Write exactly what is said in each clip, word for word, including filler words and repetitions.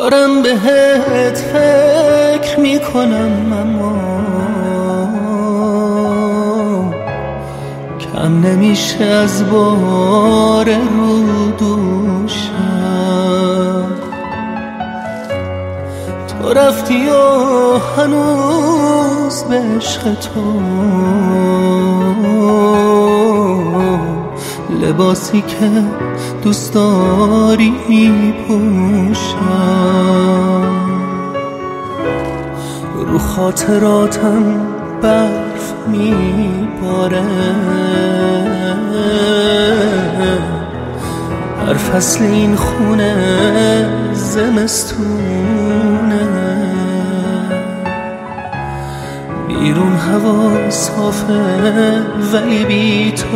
دارم بهت فکر میکنم اما کم نمیشه از بار رو دوشم. تو رفتی و هنوز به عشق تو لباسی که دوست داری میپوشم. رو خاطراتم برف میباره، هر فصل این خونه زمستونه. بیرون هوا صافه ولی بی تو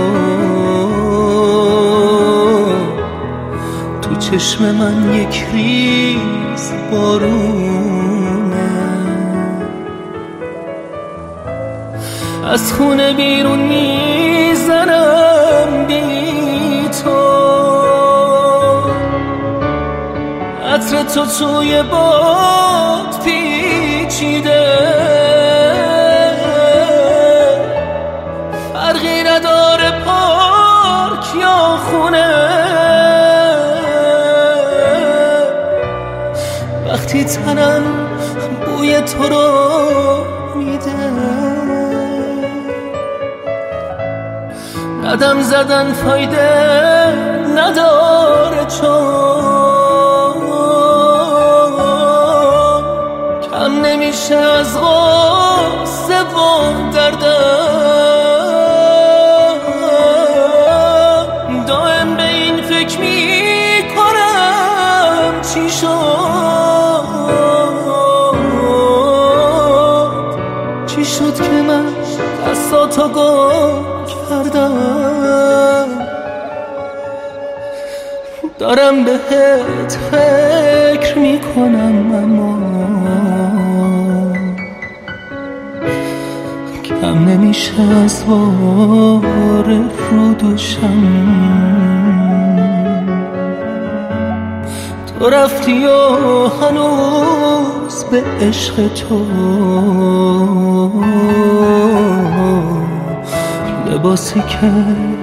تو چشم من یک ریز بارونه. از خونه بیرون میزنم بی تو، عطر تو توی باد پیچیده، فرقی نداره پارک یا خونه. وقتی تنم بوی تو رو میده، قدم زدن فایده نداره چون کم نمیشه از غصه و دردم. دائم به این فکر میکنم چی شد، چی شد که من دستاتو گم کردم. دارم بهت فکر میکنم اما کم نمیشه از بار رو دوشم. تو رفتی و هنوز به عشق تو لباسی که